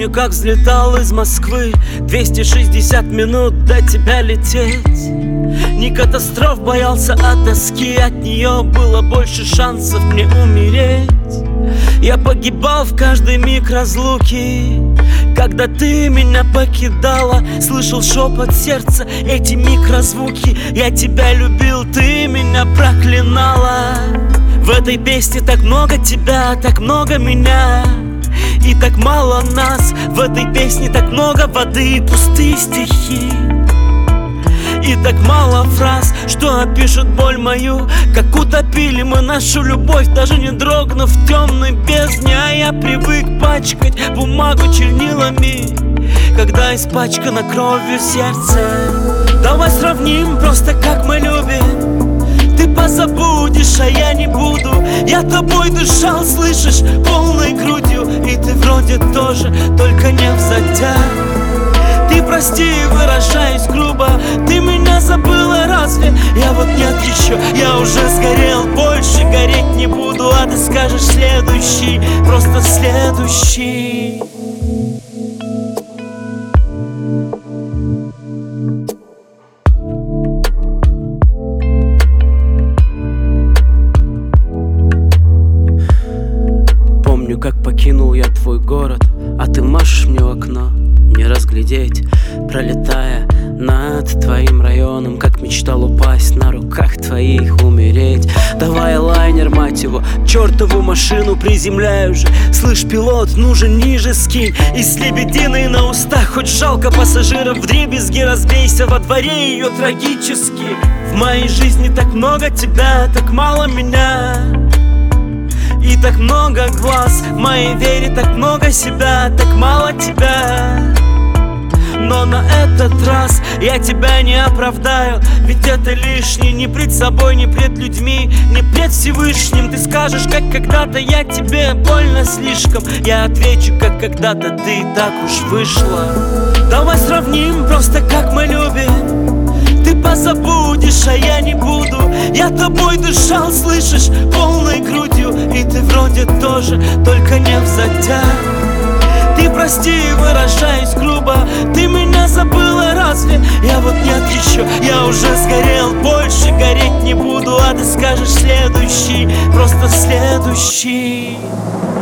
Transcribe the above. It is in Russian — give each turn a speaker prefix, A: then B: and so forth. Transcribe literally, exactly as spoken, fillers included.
A: Помню, как взлетал из Москвы, двести шестьдесят минут до тебя лететь. Не катастроф боялся от тоски, от нее было больше шансов мне умереть. Я погибал в каждый миг разлуки, когда ты меня покидала. Слышал шепот сердца, эти микрозвуки. Я тебя любил, ты меня проклинала. В этой песне так много тебя, так много меня и так мало нас. В этой песне так много воды и пустые стихи, и так мало фраз, что опишут боль мою. Как утопили мы нашу любовь, даже не дрогнув в темной бездне. А я привык пачкать бумагу чернилами, когда испачкано кровью сердце. Давай сравним просто, как мы любим. Ты позабудешь, а я не буду. Я тобой дышал, слышишь, полной грудью. И ты вроде тоже, только не взадя. Ты прости, выражаюсь грубо, ты меня забыла разве? Я вот нет еще, я уже сгорел, больше гореть не буду. А ты скажешь следующий, просто следующий. Помню, как покинул я твой город, а ты машешь мне в окно. Не разглядеть, пролетая над твоим районом, как мечтал упасть на руках твоих, умереть. Давай лайнер, мать его, чертову машину приземляю же. Слышь, пилот, нужен ниже скинь. И с лебединой на устах, хоть жалко пассажиров, вдребезги разбейся во дворе ее трагически. В моей жизни так много тебя, так мало меня, и так много глаз. В моей вере так много себя, так мало тебя. Но на этот раз я тебя не оправдаю, ведь это лишнее. Ни пред собой, ни пред людьми, ни пред Всевышним. Ты скажешь, как когда-то я тебе больно слишком. Я отвечу, как когда-то ты и так уж вышла. Давай сравним просто, как мы любим. Ты позабудешь, а я не буду. Я тобой дышал, слышишь, полной грудью. И ты вроде тоже, только не взадя. Ты прости, выражаюсь грубо, ты меня забыла разве? Я вот нет еще, я уже сгорел, больше гореть не буду. А ты скажешь следующий, просто следующий.